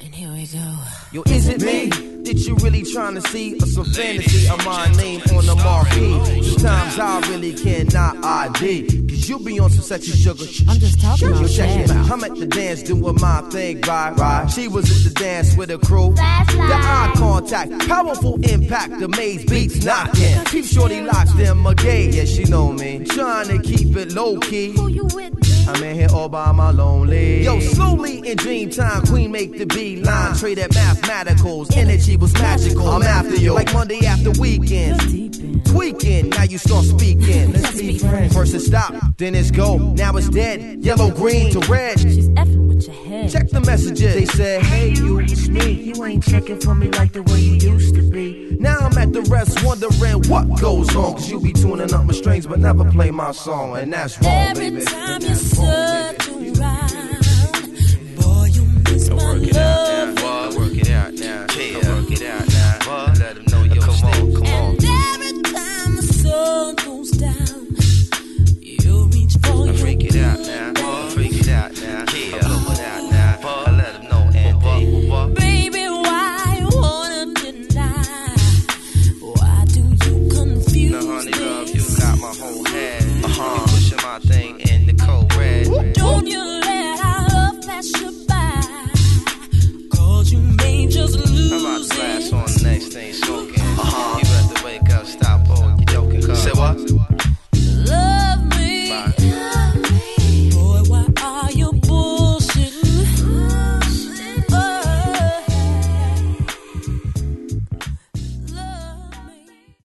Here we go. Yo, is it me that you really trying to see? Or some fantasy of my name on the marquee? Sometimes I really cannot ID. Cause you be on some sexy sugar. I'm just talking about check it out. I'm at the dance doing my thing, right? She was at the dance with a crew. The eye contact, powerful impact, the maze beats knocking. Keep shorty locked in my gate. Yeah, she know me. Trying to keep it low key. Who you with? I'm in here all by my lonely. Yo, slowly in dream time, queen make the beat line. Trade at mathematicals, energy was magical. I'm after you, like Monday after weekend. Tweaking, now you start speaking. Let's be friends. First it stop, then it's go. Now it's dead, yellow, green to red. She's effing with your head. Check the messages. They said, hey, you, it's me. You ain't checking for me like the way you used to be. Now I'm at the rest wondering what goes on. Cause you be tuning up my strings but never play my song. And that's wrong, baby. Every time you circle around, boy, you miss my love. Work it out now. Yeah. Work it out now. Boy, let them know you're come on. And every time the sun goes down, you reach for your freak it out now. Boy, freak it out now. Yeah. Blow it out now. Boy, let them know. And baby, why you wanna deny? Why do you confuse now, honey, me? love, you got my whole head. You pushing my thing in the cold red. Don't you